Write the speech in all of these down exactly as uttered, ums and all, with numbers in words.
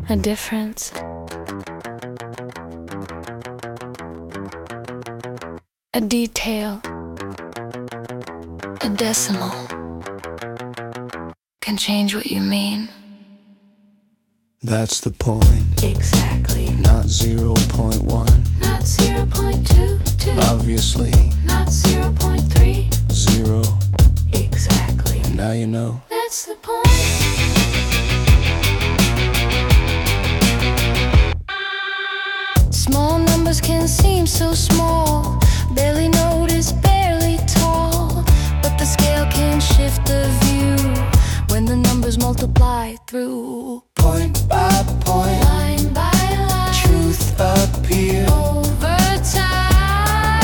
a difference, a detail, a decimal can change what you mean. That's the point. Exactly. Not zero point one. Not zero point two two. Obviously. Not zero point three. Zero. Exactly. Now you know. That's the point. Small numbers can seem so small, barely noticed, barely tall, but the scale can shift the view when the numbers multiply through. Point by point, Line by line, truth appears. over time.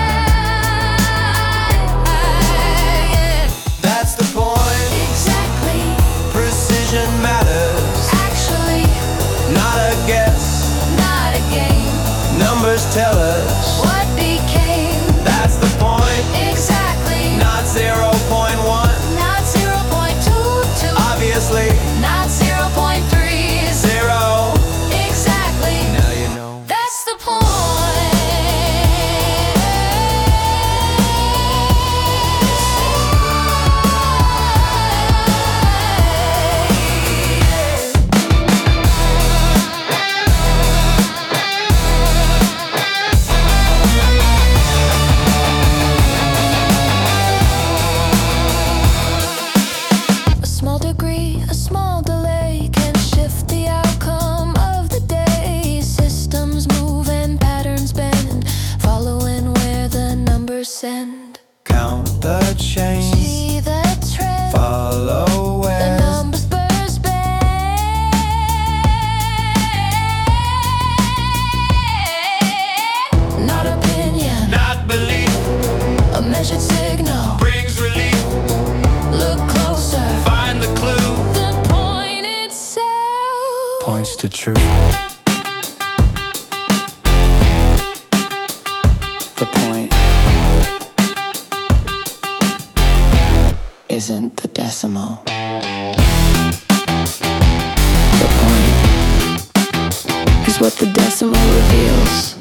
That's the point. Exactly. Precision matters. Actually, Not a guess. not a game. Numbers tell us. What became? That's the point. Exactly. Not zero point one. Not zero point two two. Obviously. Not zero point three. Zero. Exactly. Now you know. That's the point. A small degree, a small delay can shift the outcome of the day. Systems move and patterns bend, following where the numbers send. Count the change. See the trend, Follow the where. numbers burst bend. Not opinion, Not belief. a measured signal. Brings relief. Look closer, Find the clue. the point itself. Points to truth. The point isn't the decimal. The point is what the decimal reveals.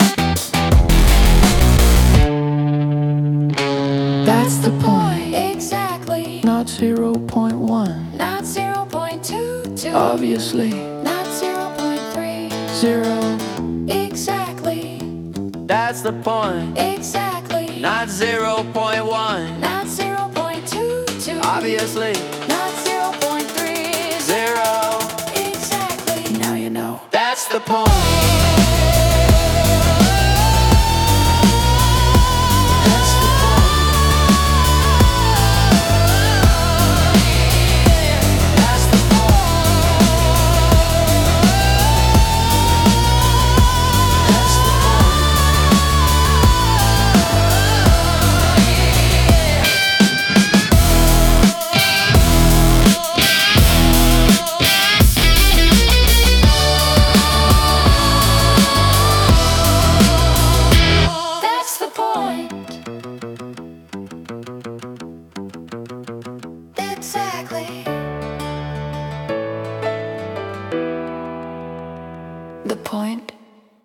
That's the point. Exactly. Not zero point one. Not zero point two two. Obviously. Not zero point three. Zero. Exactly. That's the point. Exactly. Not zero point one. Not zero point two two. Obviously. Not zero point three. Zero. Exactly. Now you know. That's the point.